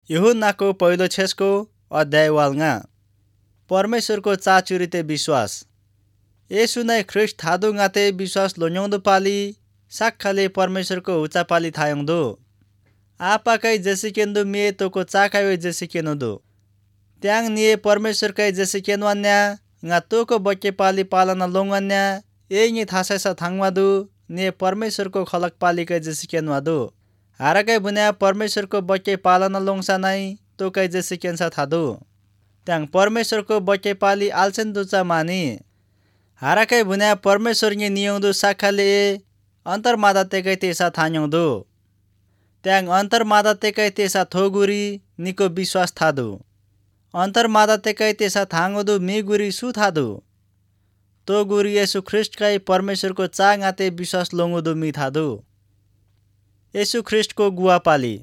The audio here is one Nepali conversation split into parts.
यूहन्नाको पहिलो छेसको अध्याय वालnga परमेश्वरको चाचुरिते विश्वास येशू नै ख्रिस्ट थादु ngaते विश्वास लोन्योंदु पाली साक्खाले परमेश्वरको हुचा पाली थायोंदु आपाकै जसिकेंदु मिए तोको चाकावे जसिकेनुदु त्यांग निये परमेश्वरकै जसिकेनवान्या nga तोको बक्के पाली पालना लोंगवान्या एंगे थासैसा थांगवादु निये परमेश्वरको खलक पालीकै जसिकेनवादु हाराकै बुन्या परमेश्वरको बक्के पालना लोंगसा नै तोकै जसिकेन्सा थादु त्यांग परमेश्वरको बक्के पाली आल्चेन दुचा मानी हाराकै बुन्या परमेश्वरगे नियोंदु साखाले अन्तर्मादा तेकै तेसा थान्योंदु त्यांग अन्तर्मादा तेकै तेसा थोगुरी निको विश्वास थादु अन्तर्मादा तेकै तेसा थांगोदु मिगुरी सु थादु तो गुरी येशू ख्रिस्टकै परमेश्वरको चांगाते विश्वास लोंगोदु मी थादु येशू ख्रिस्टको गुवा पाली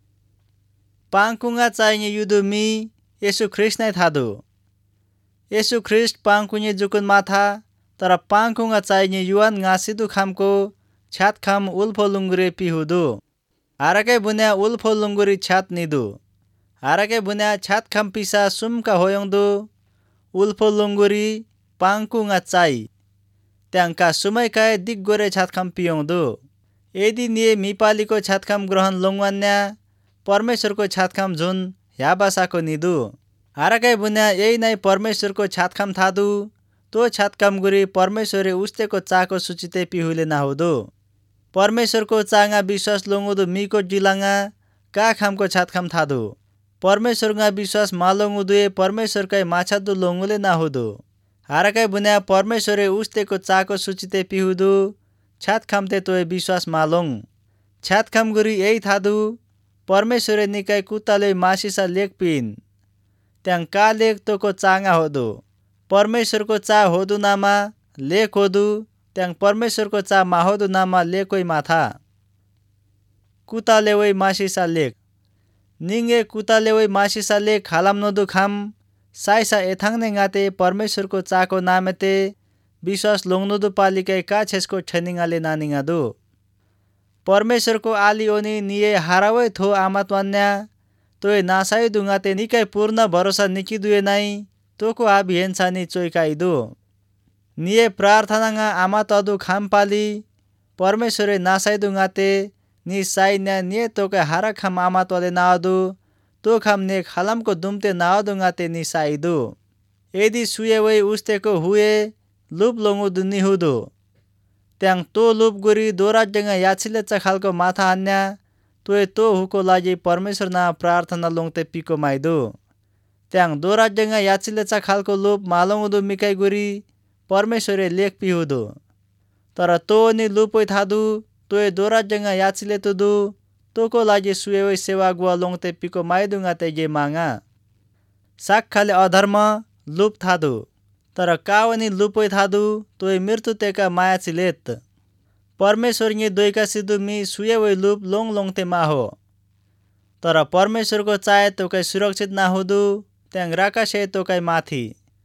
पांकुंगा चाहिए युदु मी येशू ख्रिस्ट नै थादु येशू ख्रिस्ट पांकुंगे जुकुन माथा तर पांकुंगा चाहिए युवान ngaसिदु खामको छ्यात खाम उल्फो लुंगुरे पिहुदु हाराकै बुन्या उल्फो लुंगुरी छ्यात निदु हाराकै बुन्या छ्यात खाम पिसा सुमका होयोंदु उल्फो लुंगुरी पांकुंगा चाइ त्यांका सुमैकाय दिग्गोरे छ्यात खाम पियोंदु यदि निये मिपालीको छ्यातखाम ग्रहण लोंगवान्या परमेश्वरको छ्यातखाम झुन ह्याबासाको निदु हाराकै बुन्या यही नै परमेश्वरको छ्यातखाम थादु तो छ्यातखाम गुरी परमेश्वरे उस्तेको चाको सुचिते पिहुले नाहुदु परमेश्वरको चांगा विश्वास लोंगुदु मिको जिलांगा का खामको छ्यातखाम थादु परमेश्वरगा विश्वास मालोंगुदुए परमेश्वरकै माछादु लोंगुले नाहुदु हाराकै बुन्या परमेश्वरे उस्तेको चाको सुचिते पिहुदु छ्यात खामते तोय विश्वास मालोंग छ्यात खाम गुरी यही थादु परमेश्वरे निकाय कुताले मासिसा लेख पिन त्यांग का लेख तोको चांगा होदु परमेश्वरको चा होदु नामा लेख होदु त्यांग परमेश्वरको चा माहोदु नामा लेखोइ माथा कुताले वै मासिसा लेख निंगे कुताले वै मासिसा लेख खालाम नोदु खाम साइसा एथांगने गाते परमेश्वरको चाको नामेते विश्वास लोंगनुदु पालिकै का छेसको ठनिंगाले नानिंगादु परमेश्वरको आली ओनी निये हारावै थो आमातवान्या तोय नासाई दुंगाते निकै पूर्ण भरोसा निकिदुए नाइ तोको आबिहेन्सानी चोइकाइदु निये प्रार्थनागा आमातदु खाम पाली परमेश्वरे नासाई दुंगाते नि साइन्या निये तोकै हारा खाम आमातवाले नादु तो खाम ने खालामको दुमते नादुंगाते नि साइदु यदि सुये वै उस्तेको हुए लुप लोंगुदु निहुदु त्यांग तो लुप गुरी दोराजंगा याचिलेचा खालको माथा हान्या तोय तो हुको लागि परमेश्वरना प्रार्थना लोंगते पिको माइदु त्यांग दोराजंगा याचिलेचा खालको लुप मालोंगुदु मिकै गुरी परमेश्वरे लेख पिहुदु तर तो नि लुपोइ थादु तोय दोराजंगा याचिलेतुदु तोको लागि सुये सेवा गुवा लोंगते पिको माइदुंगाते गे मांगा साक्खाले अधर्म लुप थादु तर कावनी लुपोइ थादु तोय मृत्यु तेका माया चिलेत परमेश्वरगे दोइका सिदु मी सुये वै लुप लोंग लोंगते माहो तर परमेश्वरको चाहे तोकै सुरक्षित नाहुदु त्यांग राकाशे तोकै माथि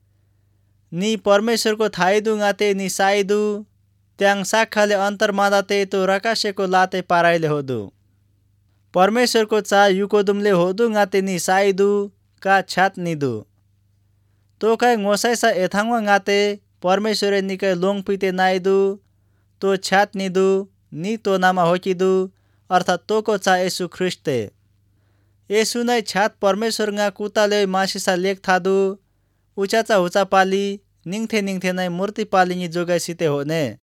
नि परमेश्वरको थाइदु गाते नि साइदु त्यांग साक्खाले अन्तर्मादाते तो राकाशेको लाते पाराइले होदु परमेश्वरको चा युकोदुमले होदु गाते नि साइदु का छ्यात निदु तो काय ngosaisa एथांगवा गाते परमेश्वरे निकै लोंग पिते नाइदु तो छ्यात निदु नि तो नामा होकिदु अर्थात तोको चा येशू ख्रिस्टे येशू नै छ्यात परमेश्वरगा कुताले मासिसा लेख थादु उचाचा हुचा पाली निंगथे निंगथे नै मूर्ति पालिङी जोगाइसिते होने